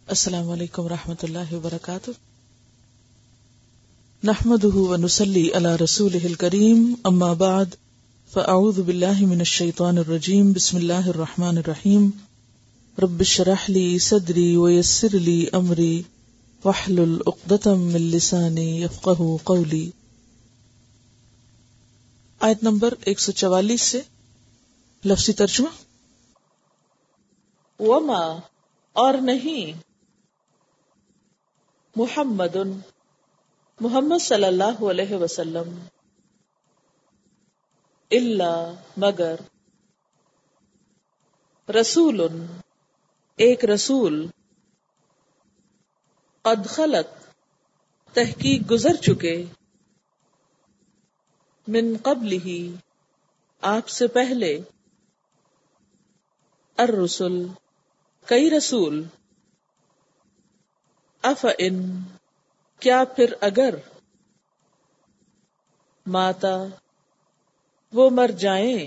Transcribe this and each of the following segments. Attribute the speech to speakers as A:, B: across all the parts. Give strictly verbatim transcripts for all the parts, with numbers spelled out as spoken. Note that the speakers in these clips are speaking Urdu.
A: السلام علیکم ورحمۃ اللہ وبرکاتہ. نحمده ونصلی علی رسولہ الکریم، اما بعد فاعوذ باللہ من الشیطان الرجیم. بسم اللہ الرحمن الرحیم. رب اشرح لی صدری ویسر لی امری واحلل عقدۃ من لسانی یفقہوا قولی. آیت نمبر ایک سو چوالیس سے لفظی ترجمہ. وما اور نہیں، محمد محمد صلی اللہ علیہ وسلم، الا مگر، رسول ایک رسول، قد خلت تحقیق گزر چکے، من قبلہ آپ سے پہلے، الرسل کئی رسول، افئن کیا پھر اگر، ماتا وہ مر جائیں،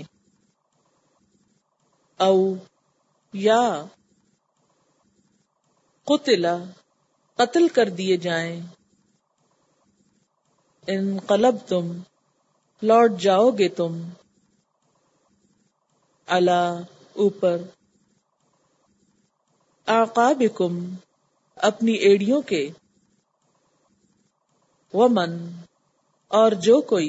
A: او یا قتلا قتل کر دیے جائیں، انقلبتم لوٹ جاؤ گے تم، علی اوپر، اعقابکم اپنی ایڑیوں کے، ومن اور جو کوئی،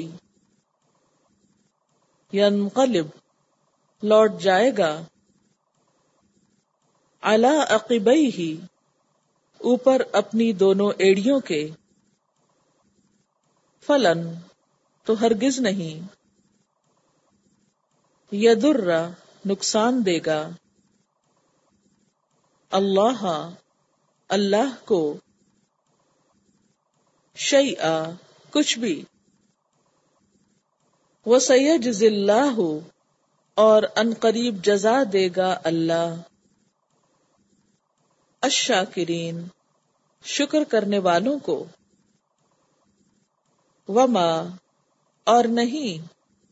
A: ینقلب لوٹ جائے گا، علی عقبیہ اوپر اپنی دونوں ایڑیوں کے، فلن تو ہرگز نہیں، یضر نقصان دے گا، اللہ اللہ کو، شیئا کچھ بھی، وسیجزی اللہ اور ان قریب جزا دے گا اللہ، الشاکرین شکر کرنے والوں کو، وما اور نہیں،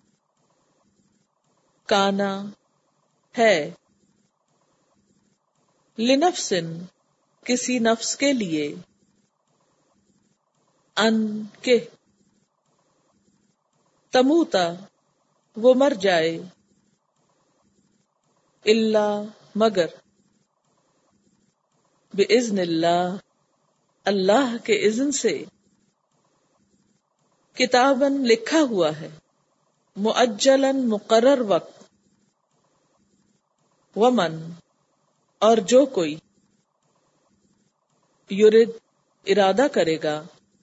A: کانا ہے، لنفس کسی نفس کے لیے، ان کے، تموتا وہ مر جائے، الا مگر، باذن اللہ اللہ کے اذن سے، کتاباً لکھا ہوا ہے، مؤجلاً مقرر وقت، ومن اور جو کوئی، یرد ارادہ کرے گا،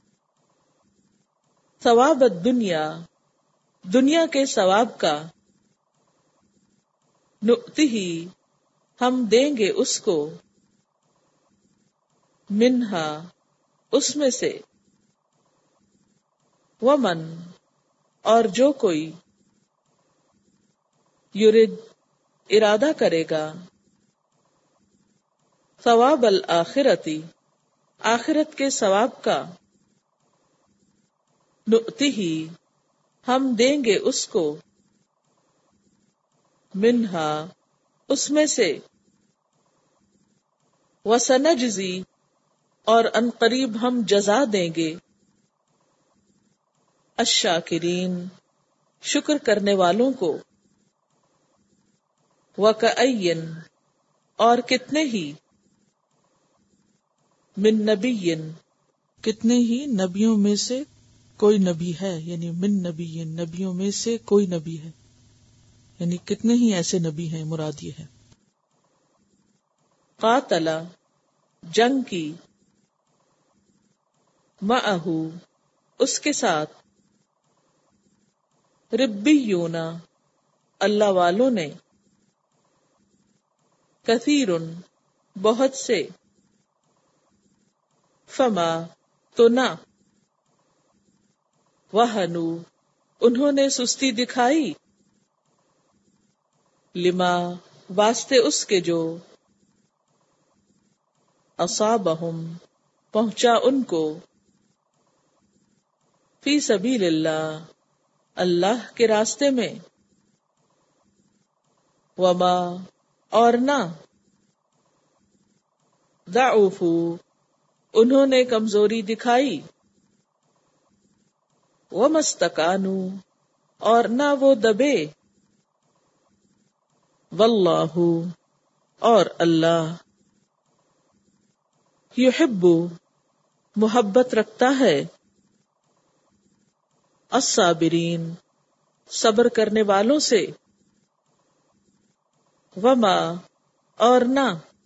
A: ثواب الدنیا دنیا کے ثواب کا، نؤتہ ہم دیں گے اس کو، منہا اس میں سے، ومن اور جو کوئی، یرد ارادہ کرے گا، ثواب الآخرتی آخرت کے ثواب کا، نؤتہ ہم دیں گے اس کو، منہا اس میں سے، وسنجزی اور ان قریب ہم جزا دیں گے، الشاکرین شکر کرنے والوں کو، وکأین اور کتنے ہی، من نبی کتنے ہی نبیوں میں سے کوئی نبی ہے، یعنی من نبی نبیوں میں سے کوئی نبی ہے، یعنی کتنے ہی ایسے نبی ہیں، مراد یہ ہے. قاتلا جنگ کی، معہ اس کے ساتھ، ربیون اللہ والوں نے، کثیر بہت سے، فما تو نہ، وہنو انہوں نے سستی دکھائی، لما واسطے اس کے جو، اصابہم پہنچا ان کو، فی سبیل اللہ اللہ کے راستے میں، وما اور نہ، ضعفو انہوں نے کمزوری دکھائی، ومستکانو اور نہ وہ دبے، واللہ اور اللہ، یحب محبت رکھتا ہے، الصابرین صبر کرنے والوں سے، وما اور نہ،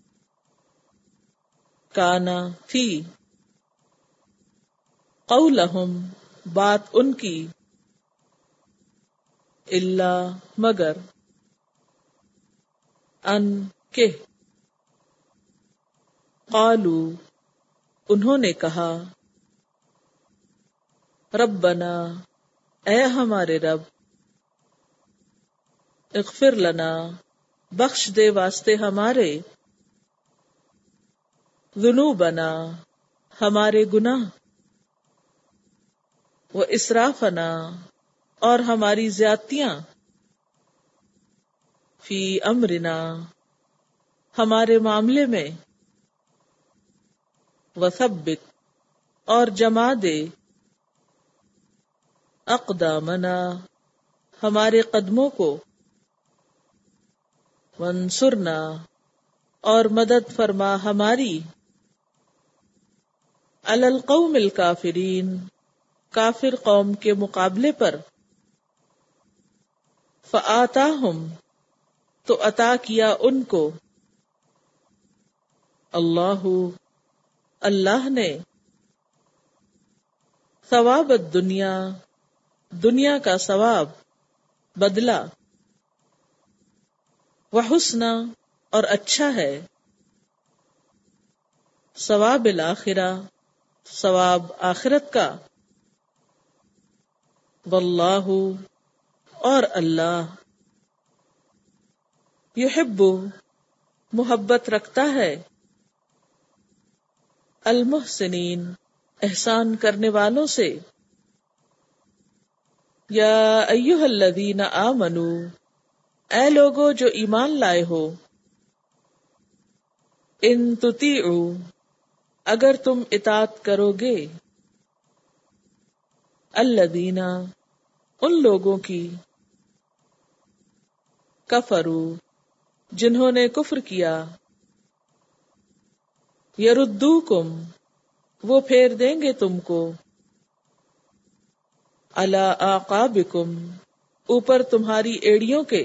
A: کانا تھی، قولہم بات ان کی، الا مگر، ان کہ، قالو انہوں نے کہا، ربنا اے ہمارے رب، اغفر لنا بخش دے واسطے ہمارے، ذنوبنا ہمارے گناہ، و اسرافنا اور ہماری زیادتیاں، فی امرنا ہمارے معاملے میں، وثبت اور جما دے، اقدامنا ہمارے قدموں کو، وانصرنا اور مدد فرما ہماری، علی القوم الکافرین کافر قوم کے مقابلے پر، فآتاہم تو عطا کیا ان کو، اللہ اللہ نے، ثواب الدنیا دنیا کا ثواب بدلہ، وحسن اور اچھا ہے، ثواب الآخرہ ثواب آخرت کا، واللہ اور اللہ، یحب محبت رکھتا ہے، المحسنین احسان کرنے والوں سے، یا ایھا الذین آمنو اے لوگو جو ایمان لائے ہو، ان تطیعوا اگر تم اطاعت کرو گے، الذین ان لوگوں کی، کفروا جنہوں نے کفر کیا، یردوکم وہ پھیر دیں گے تم کو، علی اعقابکم اوپر تمہاری ایڑیوں کے،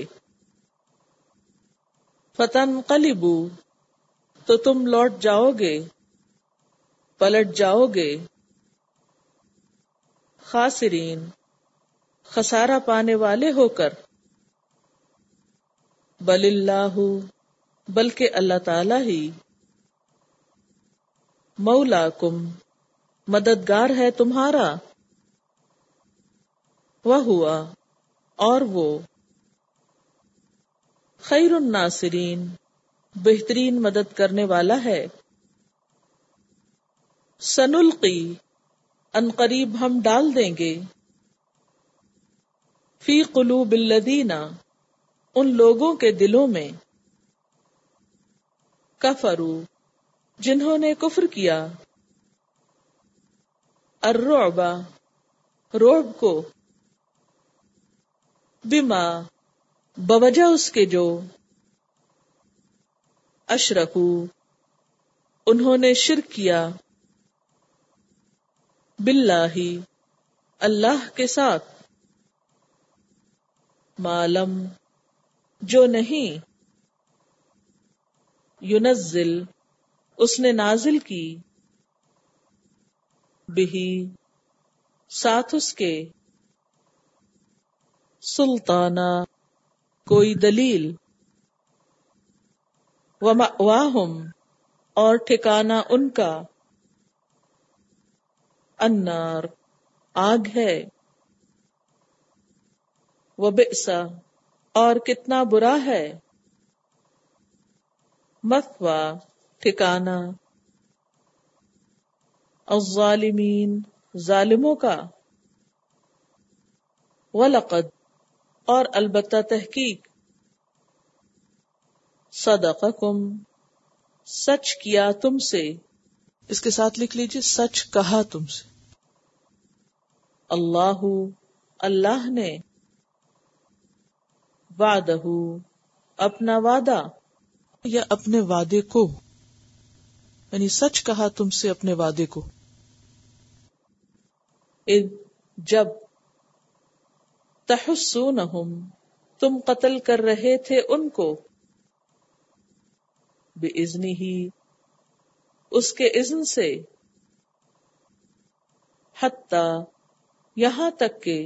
A: فتنقلبوا تو تم لوٹ جاؤ گے، پلٹ جاؤ گے، خاسرین خسارہ پانے والے ہو کر، بل اللہ بلکہ اللہ تعالی ہی، مولاکم مددگار ہے تمہارا، وہوا اور وہ، خیر الناصرین بہترین مدد کرنے والا ہے، سنلقی ان قریب ہم ڈال دیں گے، فی قلوب الذین ان لوگوں کے دلوں میں، کفروا جنہوں نے کفر کیا، الرعب رعب کو، بما بوجہ اس کے جو، اشرکو انہوں نے شرک کیا، باللہ اللہ کے ساتھ، معلم جو نہیں، ینزل اس نے نازل کی، بہی ساتھ اس کے، سلطانہ کوئی دلیل، ومأواہم اور ٹھکانہ ان کا، النار آگ ہے، وبئس اور کتنا برا ہے، مثوی ٹھکانہ، الظالمین ظالموں کا، وَلَقَدْ اور البتہ تحقیق، صدقکم سچ کیا تم سے، اس کے ساتھ لکھ لیجئے سچ کہا تم سے. اللہ اللہ نے، وعدہ اپنا وعدہ، یا اپنے وعدے کو، یعنی سچ کہا تم سے اپنے وعدے کو. اذ جب، تحسونہم تم قتل کر رہے تھے ان کو، بِإِذْنِهِ اس کے اذن سے، حتی یہاں تک کہ،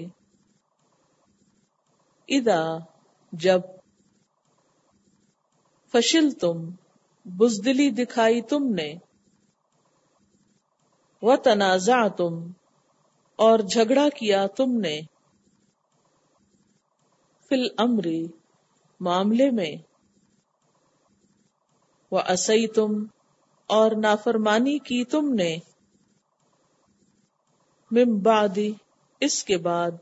A: اذا جب، فشلتم بزدلی دکھائی تم نے، وتنازعتم اور جھگڑا کیا تم نے، فی الامر معاملے میں، وعصیتم اور نافرمانی کی تم نے، من بعد اس کے بعد،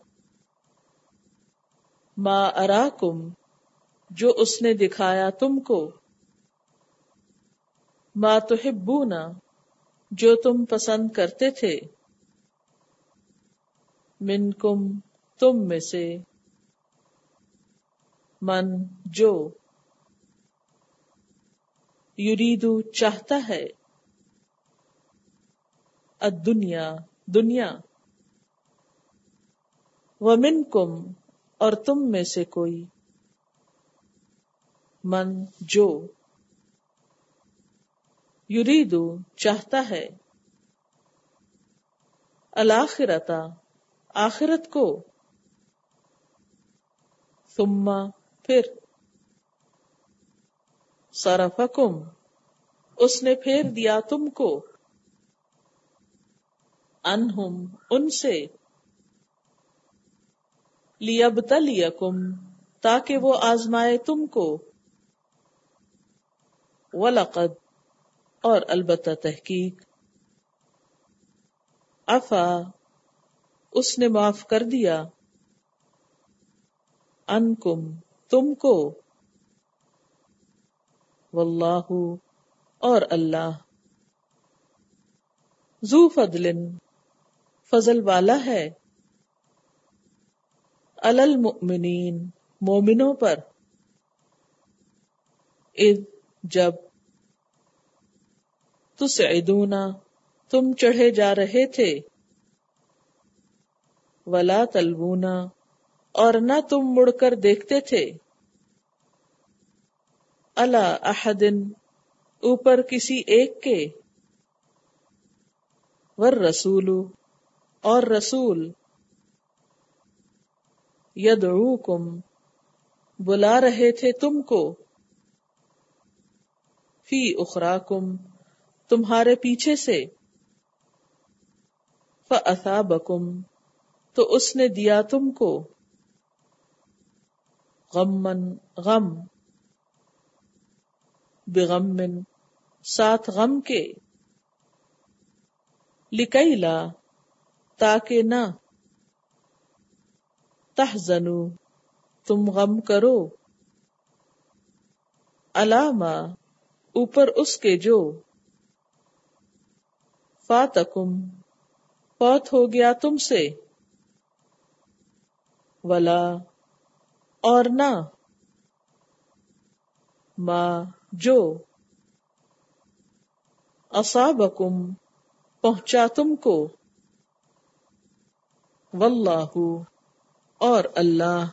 A: ما اراکم جو اس نے دکھایا تم کو، ما تحبون جو تم پسند کرتے تھے، منکم تم میں سے، من جو، یریدو چاہتا ہے، الدنیا دنیا، ومنکم اور تم میں سے کوئی، من جو، یریدو چاہتا ہے، الآخرۃ آخرت کو، ثم پھر، صرفکم اس نے پھیر دیا تم کو، عنہم ان سے، لیبتلیکم تاکہ وہ آزمائے تم کو، وَلَقَدْ اور البتہ تحقیق، عفا اس نے معاف کر دیا، عنکم تم کو، واللہ اور اللہ، ذو فضل فضل والا ہے، علی المؤمنین مومنوں پر، اذ جب، تسعدون تم چڑھے جا رہے تھے، ولا تلوون اور نہ تم مڑ کر دیکھتے تھے، علی احد اوپر کسی ایک کے، والرسول اور رسول، یدعوکم بلا رہے تھے تم کو، فی اخراکم تمہارے پیچھے سے، فاصابکم تو اس نے دیا تم کو، غمن غم، بغم ساتھ غم کے، لکی لا تاکہ نہ، تحزنو تم غم کرو، علی ما اوپر اس کے جو، فاتکم فوت ہو گیا تم سے، ولا اور نہ، ما جو، اصابکم پہنچا تم کو، واللہ اور اللہ،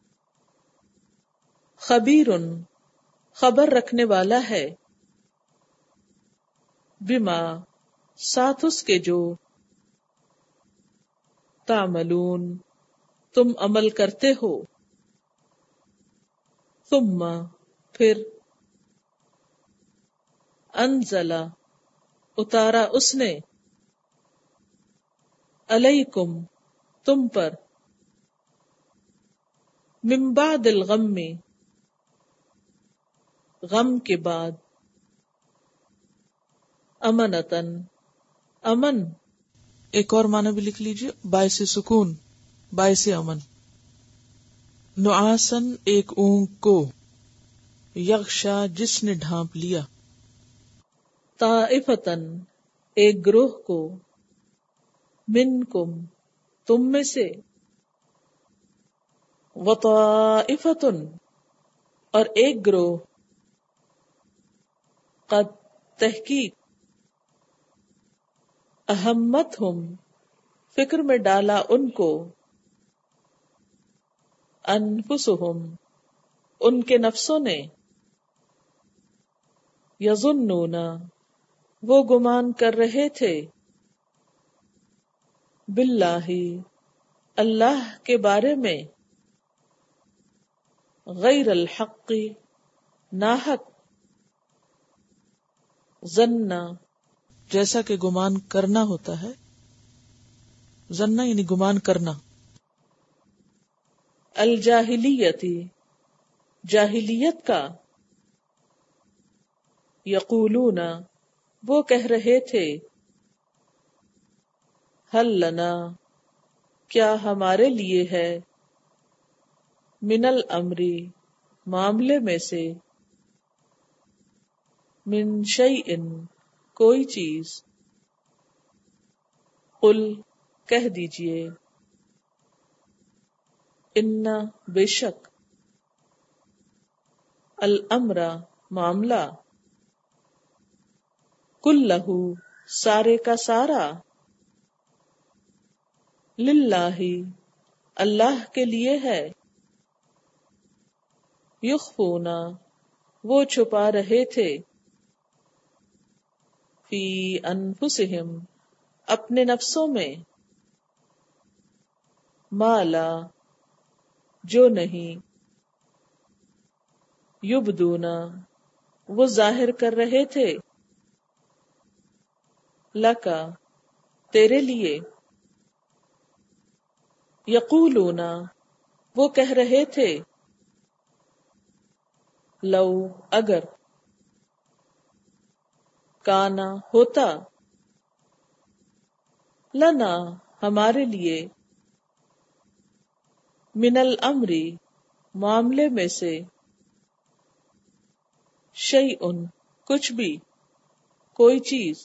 A: خبیر خبر رکھنے والا ہے، بما ساتھ اس کے جو، تعملون تم عمل کرتے ہو، ثم پھر، انزل اتارا اس نے، علیکم تم پر، من بعد الغم غم کے بعد، امنتن امن، ایک اور معنی بھی لکھ لیجئے، باعث سکون، باعث امن، نعاسن ایک اونگ کو، یغشا جس نے ڈھانپ لیا، طائفتن ایک گروہ کو، منکم تم میں سے، وطائفتن اور ایک گروہ، قد تحقیق، اہمتہم فکر میں ڈالا ان کو، انفسہم ان کے نفسوں نے، یظنون وہ گمان کر رہے تھے، باللہ اللہ کے بارے میں، غیر الحق ناحق، ظننا جیسا کہ گمان کرنا ہوتا ہے، ظننا یعنی گمان کرنا، الجاہلیتی جاہلیت کا، یقولون وہ کہہ رہے تھے، حل لنا کیا ہمارے لیے ہے، من الامری معاملے میں سے، من شیئن کوئی چیز، قل کہہ دیجئے، ان بے شک، الامر معاملہ، کلہ سارے کا سارا، للہ اللہ کے لیے ہے، یخفون وہ چھپا رہے تھے، فی انفسہم اپنے نفسوں میں، ما لا جو نہیں، یبدون وہ ظاہر کر رہے تھے، لکا تیرے لیے، یقولون وہ کہہ رہے تھے، لو اگر، کانا ہوتا، لنا ہمارے لیے، من الامری معاملے میں سے، شیئن کچھ بھی، کوئی چیز،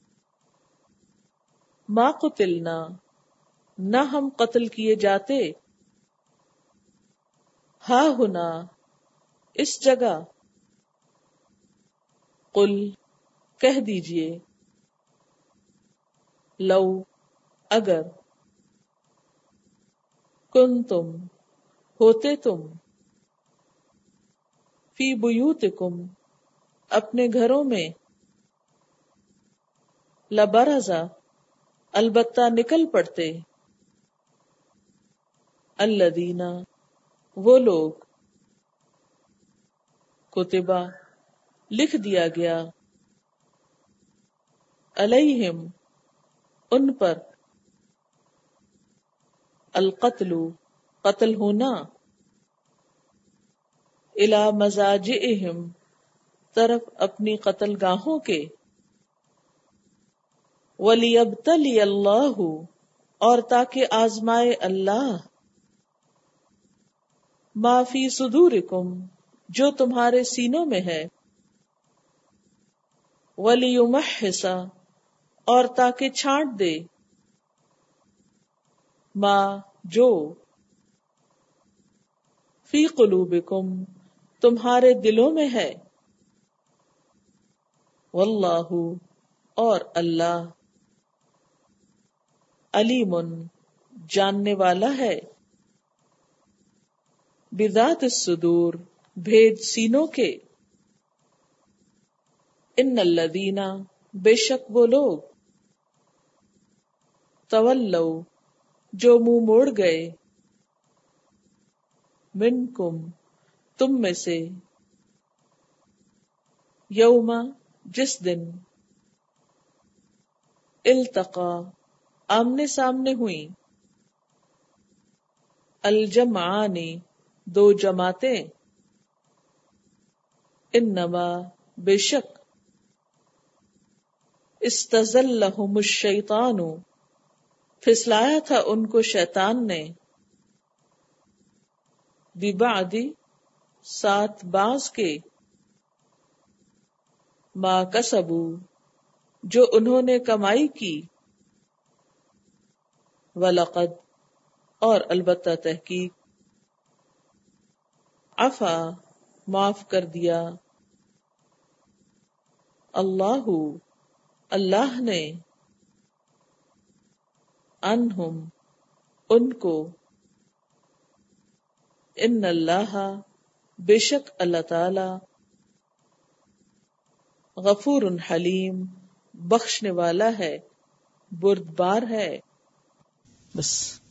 A: ما قتلنا نہ ہم قتل کیے جاتے، ہا ہنا اس جگہ، قل کہہ دیجئے، لو اگر، کنتم ہوتے تم، فی بیوتکم اپنے گھروں میں، لبرزا البتہ نکل پڑتے، الذین وہ لوگ، کتبا لکھ دیا گیا، علیہم ان پر، القتل قتل ہونا، الی مضاجعہم طرف اپنی قتل گاہوں کے، وَلِيَبْتَلِيَ اللَّهُ اور تاکہ آزمائے اللہ، ما فی صدورکم جو تمہارے سینوں میں ہے، وَلِيُمَحِّصَ اور تاکہ چھانٹ دے، ما جو، فی قلوبکم تمہارے دلوں میں ہے، واللہ اور اللہ، علیم جاننے والا ہے، بذات الصدور بھید سینوں کے، ان الذین بے شک وہ لوگ، تولوا جو منہ موڑ گئے، منکم تم میں سے، یوم جس دن، التقا آمنے سامنے ہوئیں، الجمعان دو جماعتیں، انما بے شک، استزلہم الشیطان پھسلایا تھا ان کو شیطان نے، ببعد ساتھ بعض کے، ما کسبوا جو انہوں نے کمائی کی، وَلَقَدْ اور البتہ تحقیق، عفا معاف کر دیا، اللہ اللہ نے، عنہم ان کو، ان اللہ بے شک اللہ تعالی، غفور حلیم بخشنے والا ہے، بردبار ہے۔ بس